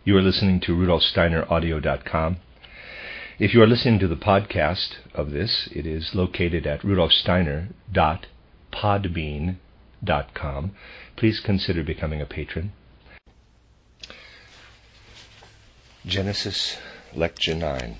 You are listening to RudolfSteinerAudio.com. If you are listening to the podcast of this, it is located at RudolfSteiner.podbean.com. Please consider becoming a patron. Genesis, Lecture 9.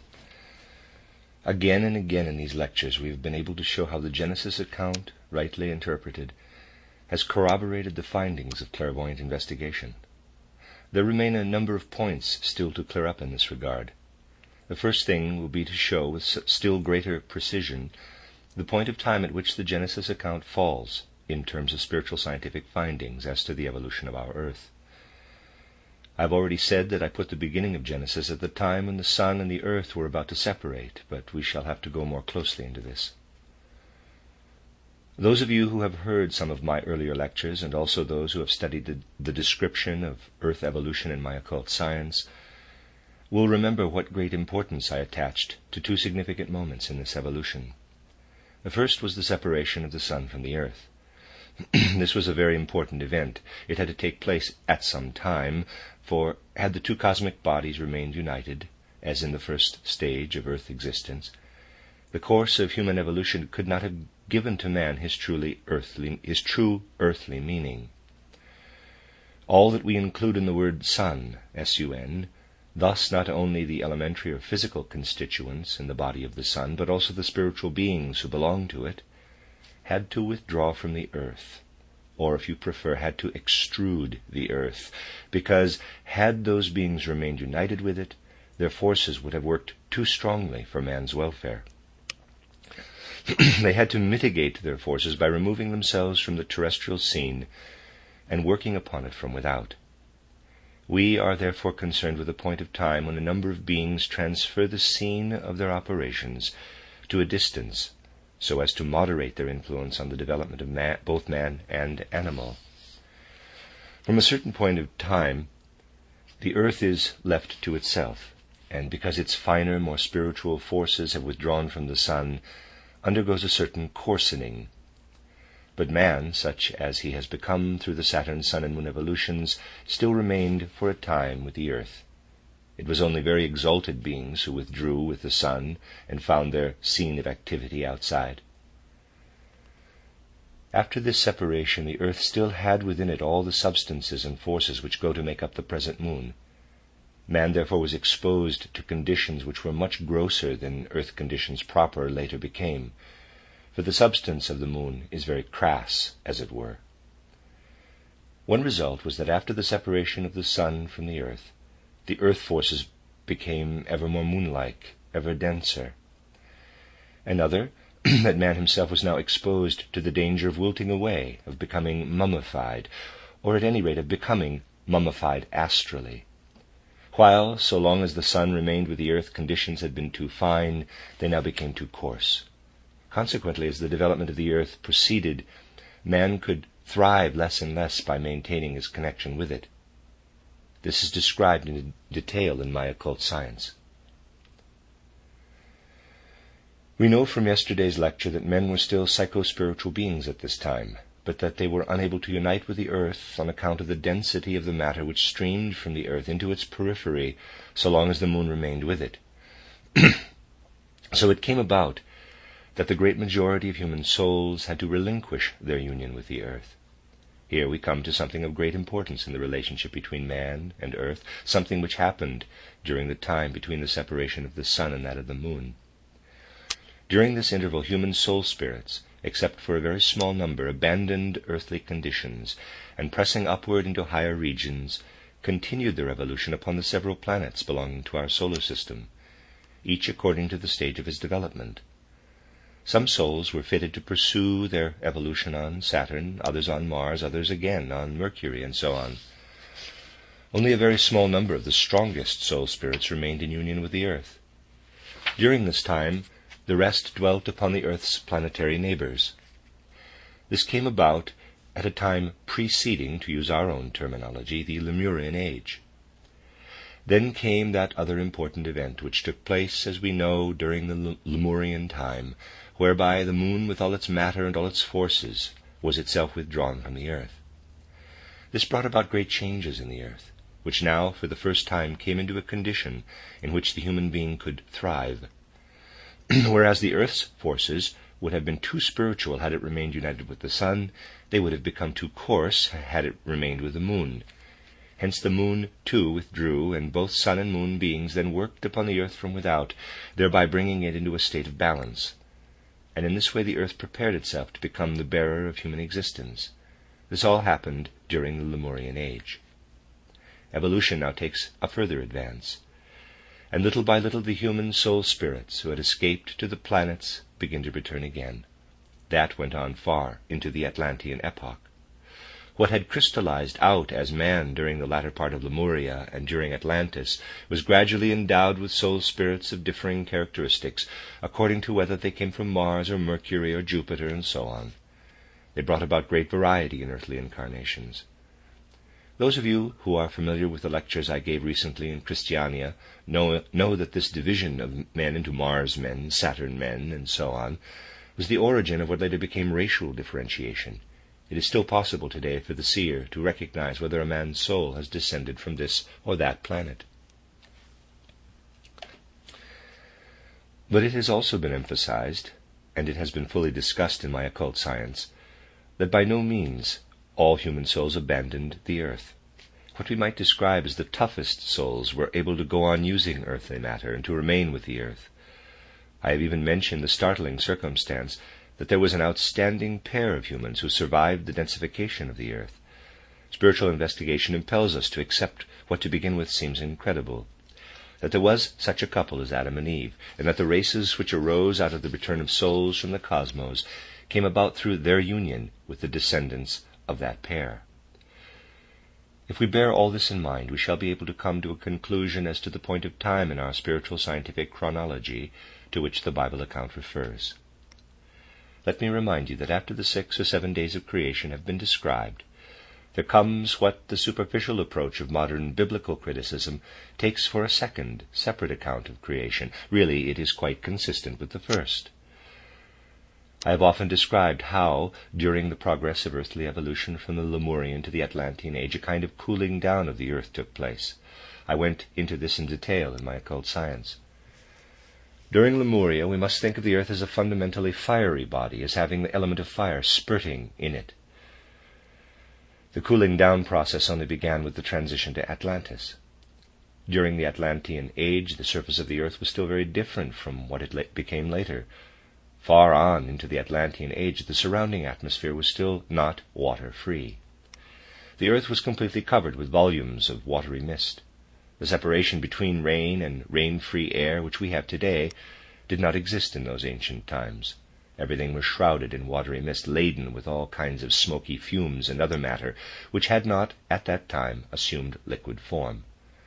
Again and again in these lectures we have been able to show how the Genesis account, rightly interpreted, has corroborated the findings of clairvoyant investigation. There remain a number of points still to clear up in this regard. The first thing will be to show with still greater precision the point of time at which the Genesis account falls in terms of spiritual scientific findings as to the evolution of our earth. I have already said that I put the beginning of Genesis at the time when the sun and the earth were about to separate, but we shall have to go more closely into this. Those of you who have heard some of my earlier lectures, and also those who have studied the description of earth evolution in my occult science, will remember what great importance I attached to two significant moments in this evolution. The first was the separation of the sun from the earth. This was a very important event. It had to take place at some time, for had the two cosmic bodies remained united, as in the first stage of earth existence, the course of human evolution could not have given to man his true earthly meaning. All that we include in the word sun, S-U-N, thus not only the elementary or physical constituents in the body of the sun, but also the spiritual beings who belong to it, had to withdraw from the earth, or if you prefer, had to extrude the earth, because had those beings remained united with it, their forces would have worked too strongly for man's welfare. They had to mitigate their forces by removing themselves from the terrestrial scene and working upon it from without. We are therefore concerned with a point of time when a number of beings transfer the scene of their operations to a distance so as to moderate their influence on the development of both man and animal. From a certain point of time, the earth is left to itself, and because its finer, more spiritual forces have withdrawn from the sun, undergoes a certain coarsening. But man, such as he has become through the Saturn, Sun, and Moon evolutions, still remained for a time with the earth. It was only very exalted beings who withdrew with the sun and found their scene of activity outside. After this separation, the earth still had within it all the substances and forces which go to make up the present moon. Man therefore was exposed to conditions which were much grosser than earth conditions proper later became, for the substance of the moon is very crass, as it were. One result was that after the separation of the sun from the earth forces became ever more moon-like, ever denser. Another, that man himself was now exposed to the danger of wilting away, of becoming mummified, or at any rate of becoming mummified astrally. While, so long as the sun remained with the earth, conditions had been too fine, they now became too coarse. Consequently, as the development of the earth proceeded, man could thrive less and less by maintaining his connection with it. This is described in detail in my occult science. We know from yesterday's lecture that men were still psycho-spiritual beings at this time, but that they were unable to unite with the earth on account of the density of the matter which streamed from the earth into its periphery so long as the moon remained with it. So it came about that the great majority of human souls had to relinquish their union with the earth. Here we come to something of great importance in the relationship between man and earth, something which happened during the time between the separation of the sun and that of the moon. During this interval, human soul spirits, except for a very small number, abandoned earthly conditions, and pressing upward into higher regions, continued their evolution upon the several planets belonging to our solar system, each according to the stage of his development. Some souls were fitted to pursue their evolution on Saturn, others on Mars, others again on Mercury, and so on. Only a very small number of the strongest soul spirits remained in union with the earth. During this time, the rest dwelt upon the earth's planetary neighbors. This came about at a time preceding, to use our own terminology, the Lemurian age. Then came that other important event which took place, as we know, during the Lemurian time, whereby the moon with all its matter and all its forces was itself withdrawn from the earth. This brought about great changes in the earth. which now for the first time came into a condition in which the human being could thrive. Whereas the earth's forces would have been too spiritual had it remained united with the sun, they would have become too coarse had it remained with the moon. Hence the moon too withdrew, and both sun and moon beings then worked upon the earth from without, thereby bringing it into a state of balance. And in this way the earth prepared itself to become the bearer of human existence. This all happened during the Lemurian age. Evolution now takes a further advance, and little by little the human soul spirits who had escaped to the planets begin to return again. That went on far into the Atlantean epoch. What had crystallized out as man during the latter part of Lemuria and during Atlantis was gradually endowed with soul spirits of differing characteristics, according to whether they came from Mars or Mercury or Jupiter, and so on. They brought about great variety in earthly incarnations. Those of you who are familiar with the lectures I gave recently in Christiania know that this division of men into Mars men, Saturn men, and so on, was the origin of what later became racial differentiation. It is still possible today for the seer to recognize whether a man's soul has descended from this or that planet. But it has also been emphasized, and it has been fully discussed in my occult science, that by no means all human souls abandoned the earth. What we might describe as the toughest souls were able to go on using earthly matter and to remain with the earth. I have even mentioned the startling circumstance that there was an outstanding pair of humans who survived the densification of the earth. Spiritual investigation impels us to accept what to begin with seems incredible, that there was such a couple as Adam and Eve, and that the races which arose out of the return of souls from the cosmos came about through their union with the descendants of that pair. If we bear all this in mind, we shall be able to come to a conclusion as to the point of time in our spiritual scientific chronology to which the Bible account refers. Let me remind you that after the 6 or 7 days of creation have been described, there comes what the superficial approach of modern biblical criticism takes for a second, separate account of creation. Really, it is quite consistent with the first. I have often described how, during the progress of earthly evolution from the Lemurian to the Atlantean age, a kind of cooling down of the earth took place. I went into this in detail in my occult science. During Lemuria, we must think of the earth as a fundamentally fiery body, as having the element of fire spurting in it. The cooling down process only began with the transition to Atlantis. During the Atlantean age, the surface of the earth was still very different from what it became later. Far on into the Atlantean age, the surrounding atmosphere was still not water-free. The earth was completely covered with volumes of watery mist. The separation between rain and rain-free air, which we have today, did not exist in those ancient times. Everything was shrouded in watery mist, laden with all kinds of smoky fumes and other matter, which had not, at that time, assumed liquid form.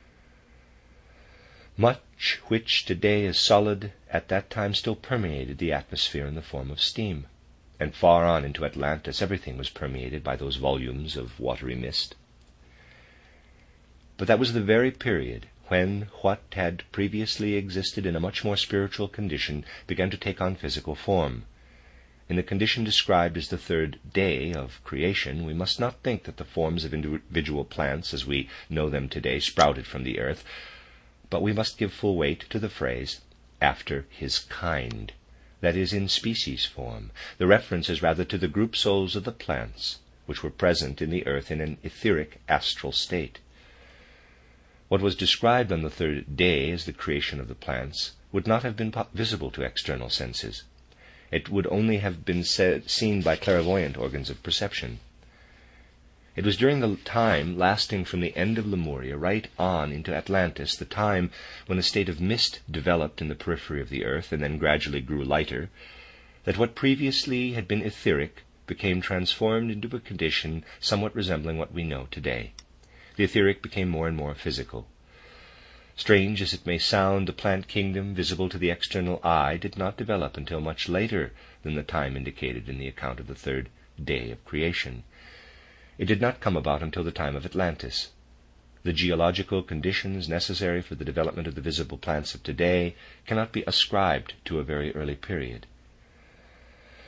Much which today is solid at that time still permeated the atmosphere in the form of steam, and far on into Atlantis everything was permeated by those volumes of watery mist. But that was the very period when what had previously existed in a much more spiritual condition began to take on physical form. In the condition described as the 3rd day of creation, we must not think that the forms of individual plants as we know them today sprouted from the earth, but we must give full weight to the phrase, after his kind, that is, in species form. The reference is rather to the group souls of the plants, which were present in the earth in an etheric astral state. What was described on the 3rd day as the creation of the plants would not have been visible to external senses. It would only have been seen by clairvoyant organs of perception. It was during the time lasting from the end of Lemuria right on into Atlantis, the time when a state of mist developed in the periphery of the earth and then gradually grew lighter, that what previously had been etheric became transformed into a condition somewhat resembling what we know today. The etheric became more and more physical. Strange as it may sound, the plant kingdom, visible to the external eye, did not develop until much later than the time indicated in the account of the 3rd day of creation. It did not come about until the time of Atlantis. The geological conditions necessary for the development of the visible plants of today cannot be ascribed to a very early period.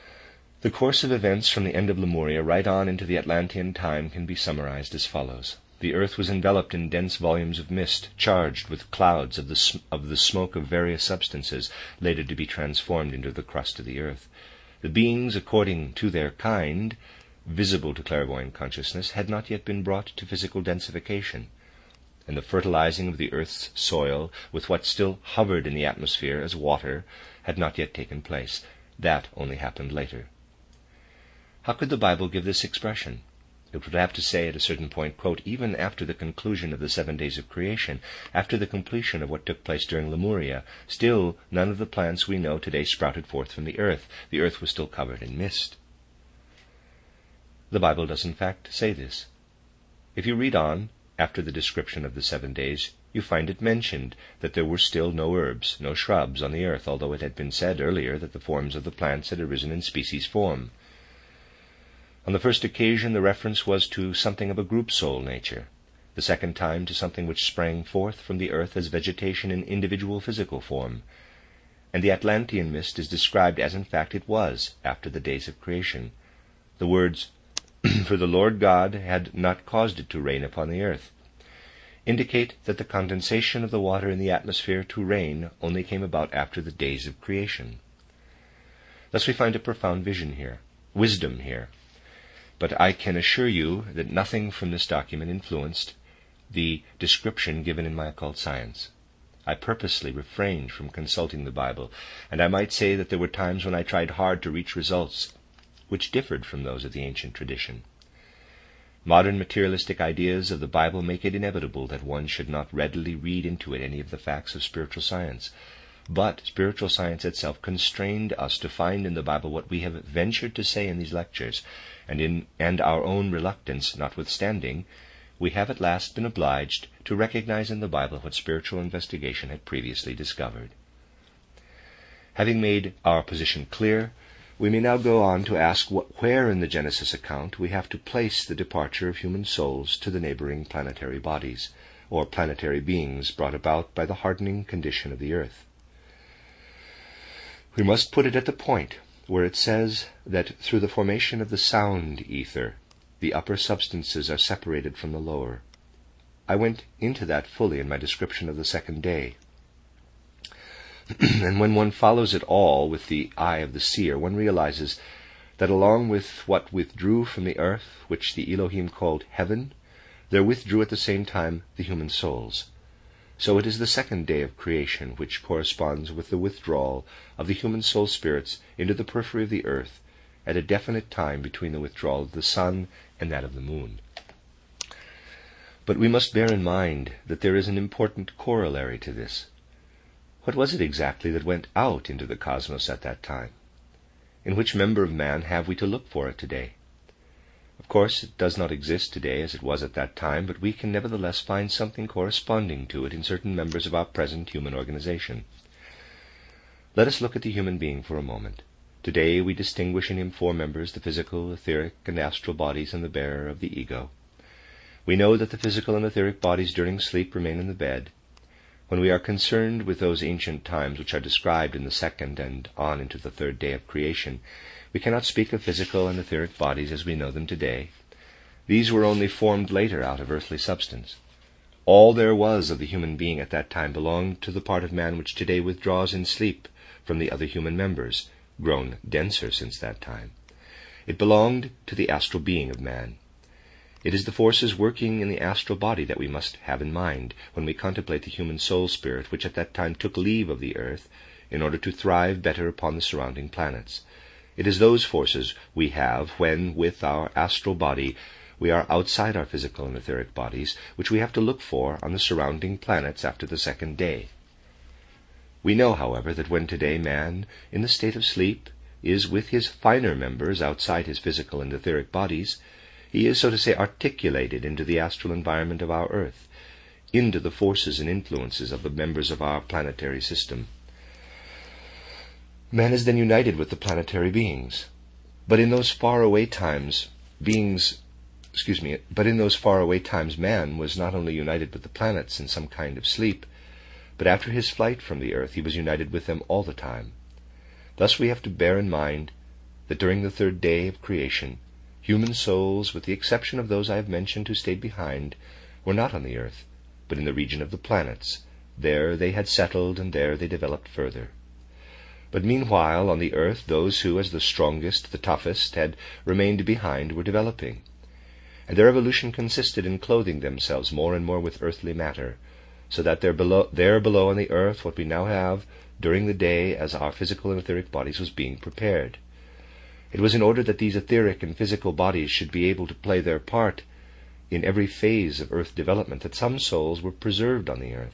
The course of events from the end of Lemuria right on into the Atlantean time can be summarized as follows. The earth was enveloped in dense volumes of mist, charged with clouds of the smoke of various substances, later to be transformed into the crust of the earth. The beings, according to their kind, visible to clairvoyant consciousness, had not yet been brought to physical densification, and the fertilizing of the earth's soil with what still hovered in the atmosphere as water had not yet taken place. That only happened later. How could the Bible give this expression? It would have to say at a certain point, quote, even after the conclusion of the 7 days of creation, after the completion of what took place during Lemuria, still none of the plants we know today sprouted forth from the earth. The earth was still covered in mist. The Bible does in fact say this. If you read on, after the description of the 7 days, you find it mentioned that there were still no herbs, no shrubs on the earth, although it had been said earlier that the forms of the plants had arisen in species form. On the first occasion, the reference was to something of a group soul nature, the second time to something which sprang forth from the earth as vegetation in individual physical form, and the Atlantean mist is described as in fact it was after the days of creation. The words, "For the Lord God had not caused it to rain upon the earth," indicate that the condensation of the water in the atmosphere to rain only came about after the days of creation. Thus we find a profound wisdom here. But I can assure you that nothing from this document influenced the description given in my occult science. I purposely refrained from consulting the Bible, and I might say that there were times when I tried hard to reach results which differed from those of the ancient tradition. Modern materialistic ideas of the Bible make it inevitable that one should not readily read into it any of the facts of spiritual science. But spiritual science itself constrained us to find in the Bible what we have ventured to say in these lectures, and our own reluctance notwithstanding, we have at last been obliged to recognize in the Bible what spiritual investigation had previously discovered. Having made our position clear, we may now go on to ask where in the Genesis account we have to place the departure of human souls to the neighboring planetary bodies, or planetary beings brought about by the hardening condition of the earth. We must put it at the point where it says that through the formation of the sound ether, the upper substances are separated from the lower. I went into that fully in my description of the 2nd day. And when one follows it all with the eye of the seer, one realizes that along with what withdrew from the earth, which the Elohim called heaven, there withdrew at the same time the human souls. So it is the 2nd day of creation which corresponds with the withdrawal of the human soul spirits into the periphery of the earth at a definite time between the withdrawal of the sun and that of the moon. But we must bear in mind that there is an important corollary to this. What was it exactly that went out into the cosmos at that time? In which member of man have we to look for it today? Of course, it does not exist today as it was at that time, but we can nevertheless find something corresponding to it in certain members of our present human organization. Let us look at the human being for a moment. Today we distinguish in him 4 members, the physical, etheric, and astral bodies, and the bearer of the ego. We know that the physical and etheric bodies during sleep remain in the bed. When we are concerned with those ancient times which are described in the 2nd and on into the 3rd day of creation, we cannot speak of physical and etheric bodies as we know them today. These were only formed later out of earthly substance. All there was of the human being at that time belonged to the part of man which today withdraws in sleep from the other human members, grown denser since that time. It belonged to the astral being of man. It is the forces working in the astral body that we must have in mind when we contemplate the human soul spirit which at that time took leave of the earth in order to thrive better upon the surrounding planets. It is those forces we have when, with our astral body, we are outside our physical and etheric bodies, which we have to look for on the surrounding planets after the 2nd day. We know, however, that when today man, in the state of sleep, is with his finer members outside his physical and etheric bodies, he is, so to say, articulated into the astral environment of our earth, into the forces and influences of the members of our planetary system. Man is then united with the planetary beings. But in those faraway times, man was not only united with the planets in some kind of sleep, but after his flight from the earth he was united with them all the time. Thus we have to bear in mind that during the 3rd day of creation, human souls, with the exception of those I have mentioned who stayed behind, were not on the earth, but in the region of the planets. There they had settled, and there they developed further. But meanwhile, on the earth, those who, as the strongest, the toughest, had remained behind were developing, and their evolution consisted in clothing themselves more and more with earthly matter, so that there below on the earth what we now have during the day as our physical and etheric bodies was being prepared. It was in order that these etheric and physical bodies should be able to play their part in every phase of earth development that some souls were preserved on the earth.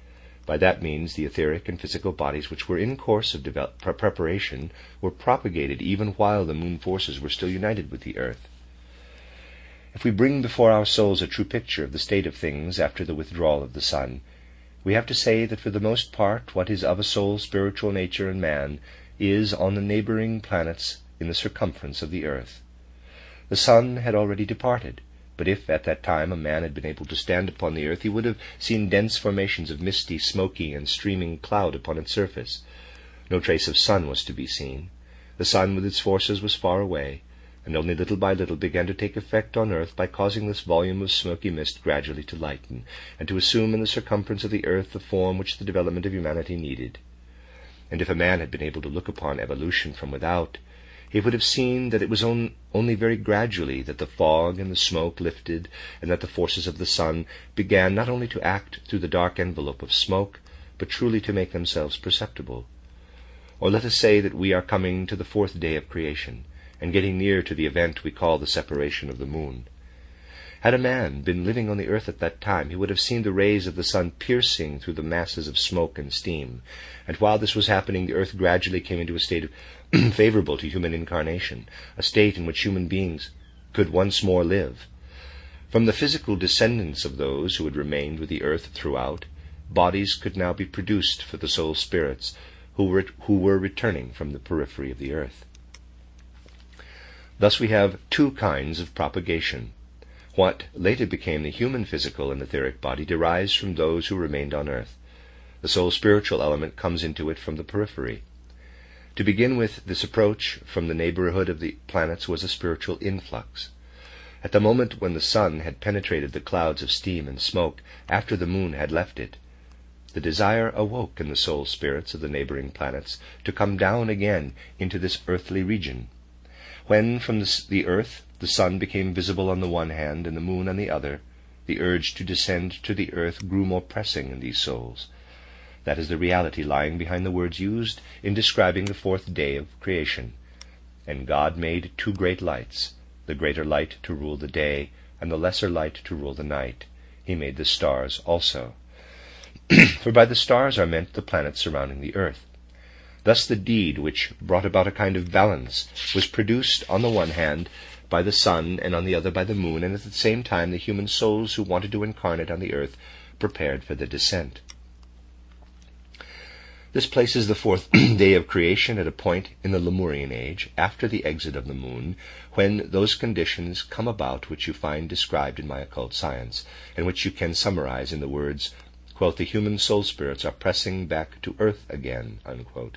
By that means the etheric and physical bodies which were in course of preparation were propagated even while the moon forces were still united with the earth. If we bring before our souls a true picture of the state of things after the withdrawal of the sun, we have to say that for the most part what is of a soul's spiritual nature in man is on the neighboring planets in the circumference of the earth. The sun had already departed, but if at that time a man had been able to stand upon the earth, he would have seen dense formations of misty, smoky, and streaming cloud upon its surface. No trace of sun was to be seen. The sun with its forces was far away, and only little by little began to take effect on earth by causing this volume of smoky mist gradually to lighten, and to assume in the circumference of the earth the form which the development of humanity needed. And if a man had been able to look upon evolution from without, he would have seen that it was only very gradually that the fog and the smoke lifted, and that the forces of the sun began not only to act through the dark envelope of smoke, but truly to make themselves perceptible. Or let us say that we are coming to the 4th day of creation, and getting near to the event we call the separation of the moon. Had a man been living on the earth at that time, he would have seen the rays of the sun piercing through the masses of smoke and steam, and while this was happening, the earth gradually came into a state of favorable to human incarnation, a state in which human beings could once more live. From the physical descendants of those who had remained with the earth throughout, bodies could now be produced for the soul spirits who were returning from the periphery of the earth. Thus we have two kinds of propagation. What later became the human physical and etheric body derives from those who remained on earth. The soul spiritual element comes into it from the periphery. To begin with, this approach from the neighborhood of the planets was a spiritual influx. At the moment when the sun had penetrated the clouds of steam and smoke, after the moon had left it, the desire awoke in the soul spirits of the neighboring planets to come down again into this earthly region. When from the earth the sun became visible on the one hand and the moon on the other, the urge to descend to the earth grew more pressing in these souls. That is the reality lying behind the words used in describing the 4th day of creation. And God made 2 great lights, the greater light to rule the day, and the lesser light to rule the night. He made the stars also. For by the stars are meant the planets surrounding the earth. Thus the deed which brought about a kind of balance was produced on the one hand by the sun, and on the other by the moon, and at the same time the human souls who wanted to incarnate on the earth prepared for the descent. This places the 4th day of creation at a point in the Lemurian age, after the exit of the moon, when those conditions come about which you find described in my occult science, and which you can summarize in the words, quote, "The human soul spirits are pressing back to earth again," unquote.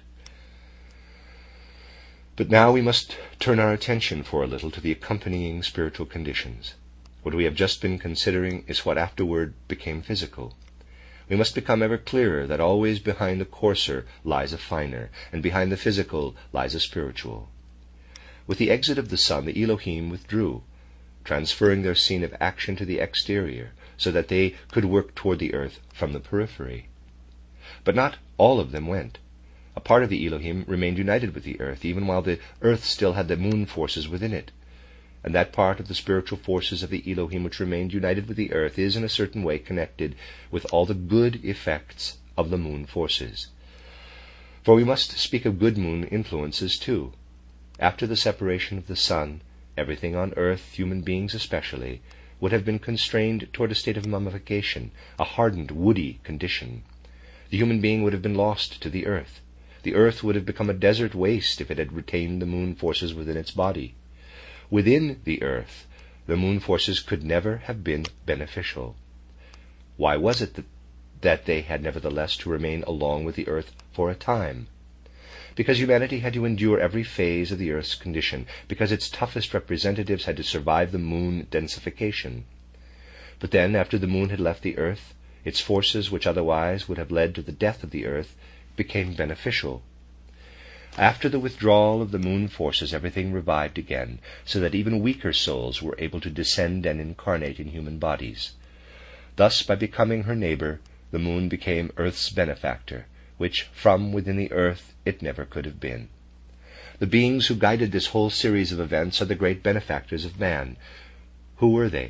But now we must turn our attention for a little to the accompanying spiritual conditions. What we have just been considering is what afterward became physical. We must become ever clearer that always behind the coarser lies a finer, and behind the physical lies a spiritual. With the exit of the sun, the Elohim withdrew, transferring their scene of action to the exterior, so that they could work toward the earth from the periphery. But not all of them went. A part of the Elohim remained united with the earth, even while the earth still had the moon forces within it. And that part of the spiritual forces of the Elohim which remained united with the earth is in a certain way connected with all the good effects of the moon forces. For we must speak of good moon influences too. After the separation of the sun, everything on earth, human beings especially, would have been constrained toward a state of mummification, a hardened, woody condition. The human being would have been lost to the earth. The earth would have become a desert waste if it had retained the moon forces within its body. Within the earth, the moon forces could never have been beneficial. Why was it that they had nevertheless to remain along with the earth for a time? Because humanity had to endure every phase of the earth's condition, because its toughest representatives had to survive the moon densification. But then, after the moon had left the earth, its forces, which otherwise would have led to the death of the earth, became beneficial. After the withdrawal of the moon forces, everything revived again, so that even weaker souls were able to descend and incarnate in human bodies. Thus, by becoming her neighbor, the moon became Earth's benefactor, which from within the earth it never could have been. The beings who guided this whole series of events are the great benefactors of man. Who were they?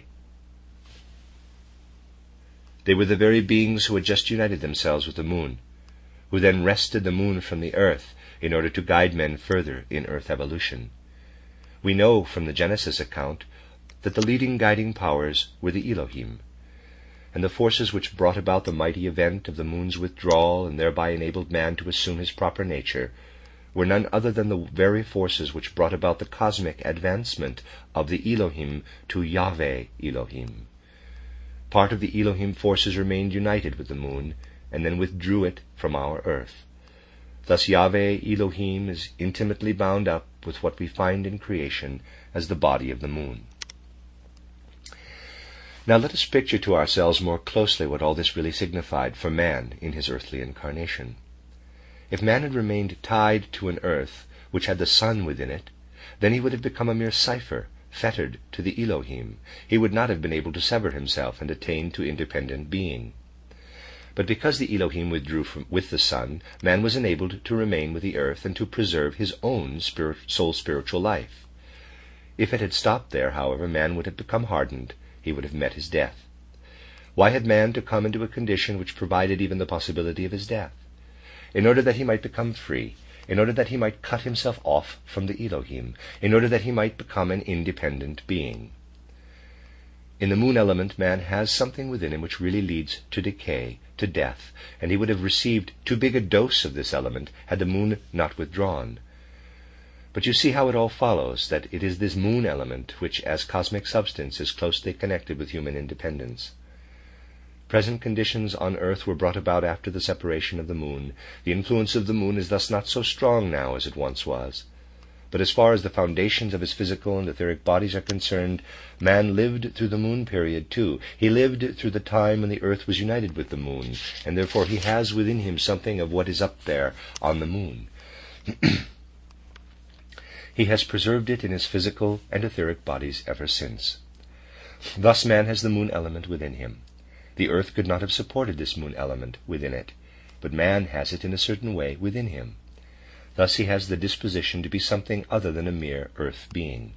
They were the very beings who had just united themselves with the moon, who then wrested the moon from the earth in order to guide men further in earth evolution. We know from the Genesis account that the leading guiding powers were the Elohim, and the forces which brought about the mighty event of the moon's withdrawal and thereby enabled man to assume his proper nature were none other than the very forces which brought about the cosmic advancement of the Elohim to Yahweh Elohim. Part of the Elohim forces remained united with the moon, and then withdrew it from our earth. Thus Yahweh Elohim is intimately bound up with what we find in creation as the body of the moon. Now let us picture to ourselves more closely what all this really signified for man in his earthly incarnation. If man had remained tied to an earth which had the sun within it, then he would have become a mere cipher, fettered to the Elohim. He would not have been able to sever himself and attain to independent being. But because the Elohim withdrew with the sun, man was enabled to remain with the earth and to preserve his own soul spiritual life. If it had stopped there, however, man would have become hardened. He would have met his death. Why had man to come into a condition which provided even the possibility of his death? In order that he might become free, in order that he might cut himself off from the Elohim, in order that he might become an independent being. In the moon element, man has something within him which really leads to decay, to death, and he would have received too big a dose of this element had the moon not withdrawn. But you see how it all follows, that it is this moon element which, as cosmic substance, is closely connected with human independence. Present conditions on earth were brought about after the separation of the moon. The influence of the moon is thus not so strong now as it once was. But as far as the foundations of his physical and etheric bodies are concerned, man lived through the moon period too. He lived through the time when the earth was united with the moon, and therefore he has within him something of what is up there on the moon. He has preserved it in his physical and etheric bodies ever since. Thus man has the moon element within him. The earth could not have supported this moon element within it, but man has it in a certain way within him. Thus he has the disposition to be something other than a mere earth being.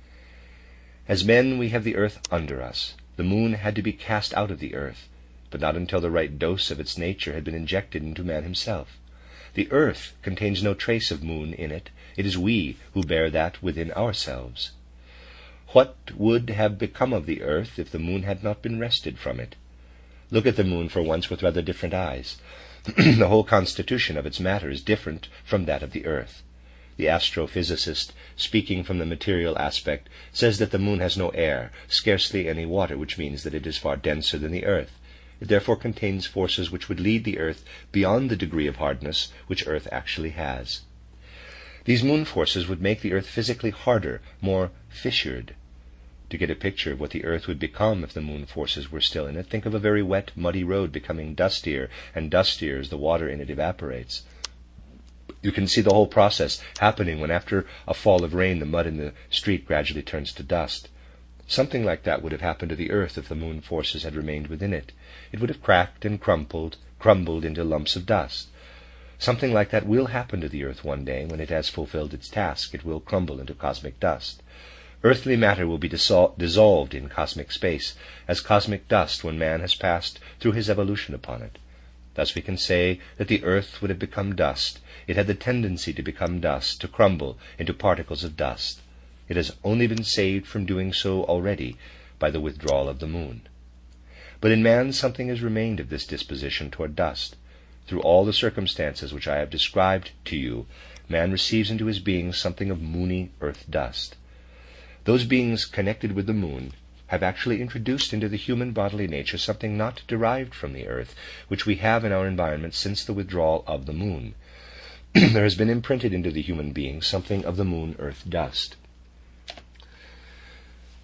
As men, we have the earth under us. The moon had to be cast out of the earth, but not until the right dose of its nature had been injected into man himself. The earth contains no trace of moon in it. It is we who bear that within ourselves. What would have become of the earth if the moon had not been wrested from it? Look at the moon for once with rather different eyes. The whole constitution of its matter is different from that of the earth. The astrophysicist, speaking from the material aspect, says that the moon has no air, scarcely any water, which means that it is far denser than the earth. It therefore contains forces which would lead the earth beyond the degree of hardness which earth actually has. These moon forces would make the earth physically harder, more fissured. To get a picture of what the earth would become if the moon forces were still in it, think of a very wet, muddy road becoming dustier and dustier as the water in it evaporates. You can see the whole process happening when after a fall of rain the mud in the street gradually turns to dust. Something like that would have happened to the earth if the moon forces had remained within it. It would have cracked and crumbled into lumps of dust. Something like that will happen to the earth one day when it has fulfilled its task. It will crumble into cosmic dust. Earthly matter will be dissolved in cosmic space as cosmic dust when man has passed through his evolution upon it. Thus we can say that the earth would have become dust. It had the tendency to become dust, to crumble into particles of dust. It has only been saved from doing so already by the withdrawal of the moon. But in man something has remained of this disposition toward dust. Through all the circumstances which I have described to you, man receives into his being something of moony earth dust. Those beings connected with the moon have actually introduced into the human bodily nature something not derived from the earth, which we have in our environment since the withdrawal of the moon. There has been imprinted into the human being something of the moon earth dust.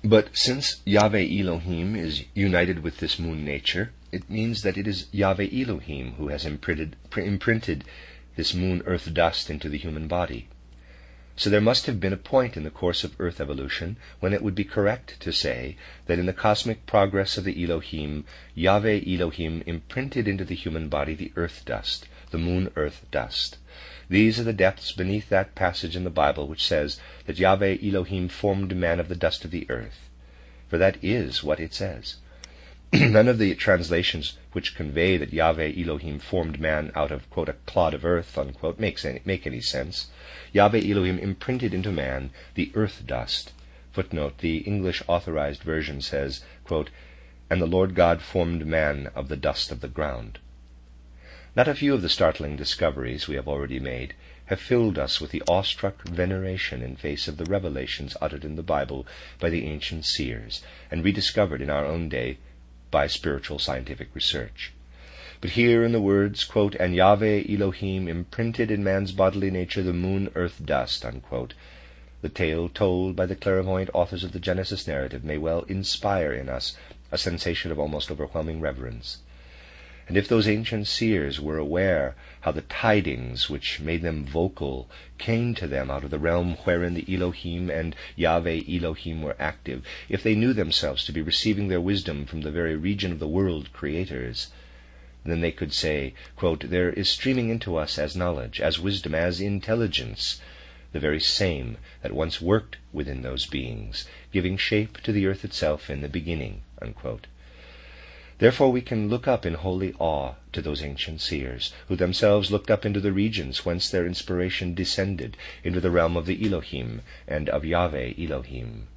But since Yahweh Elohim is united with this moon nature, it means that it is Yahweh Elohim who has imprinted this moon earth dust into the human body. So there must have been a point in the course of earth evolution when it would be correct to say that in the cosmic progress of the Elohim, Yahweh Elohim imprinted into the human body the earth dust, the moon earth dust. These are the depths beneath that passage in the Bible which says that Yahweh Elohim formed man of the dust of the earth. For that is what it says. None of the translations which convey that Yahweh Elohim formed man out of, quote, a clod of earth, unquote, make any sense. Yahweh Elohim imprinted into man the earth dust. Footnote, the English Authorized Version says, quote, and the Lord God formed man of the dust of the ground. Not a few of the startling discoveries we have already made have filled us with the awestruck veneration in face of the revelations uttered in the Bible by the ancient seers, and rediscovered in our own day by spiritual scientific research. But here in the words, quote, and Yahweh Elohim imprinted in man's bodily nature the moon earth dust, unquote, the tale told by the clairvoyant authors of the Genesis narrative may well inspire in us a sensation of almost overwhelming reverence. And if those ancient seers were aware how the tidings which made them vocal came to them out of the realm wherein the Elohim and Yahweh Elohim were active, if they knew themselves to be receiving their wisdom from the very region of the world creators, then they could say, quote, there is streaming into us as knowledge, as wisdom, as intelligence, the very same that once worked within those beings, giving shape to the earth itself in the beginning, unquote. Therefore we can look up in holy awe to those ancient seers, who themselves looked up into the regions whence their inspiration descended, into the realm of the Elohim and of Yahweh Elohim.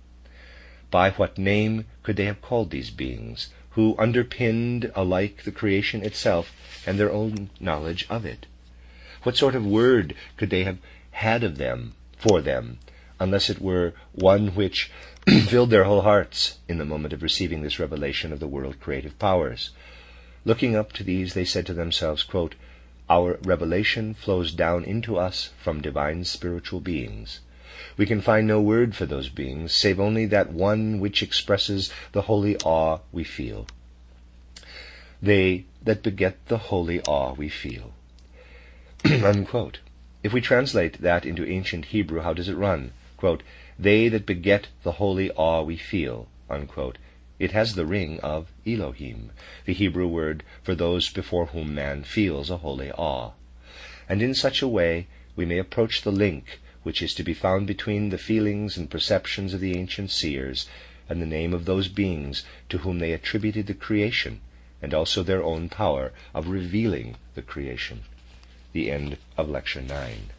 By what name could they have called these beings, who underpinned alike the creation itself and their own knowledge of it? What sort of word could they have had of them, for them, unless it were one which filled their whole hearts in the moment of receiving this revelation of the world creative powers? Looking up to these, they said to themselves, quote, our revelation flows down into us from divine spiritual beings. We can find no word for those beings, save only that one which expresses the holy awe we feel. They that beget the holy awe we feel. Unquote. If we translate that into ancient Hebrew, how does it run? Quote, they that beget the holy awe we feel, unquote. It has the ring of Elohim, the Hebrew word for those before whom man feels a holy awe. And in such a way we may approach the link which is to be found between the feelings and perceptions of the ancient seers and the name of those beings to whom they attributed the creation, and also their own power of revealing the creation. The end of Lecture 9.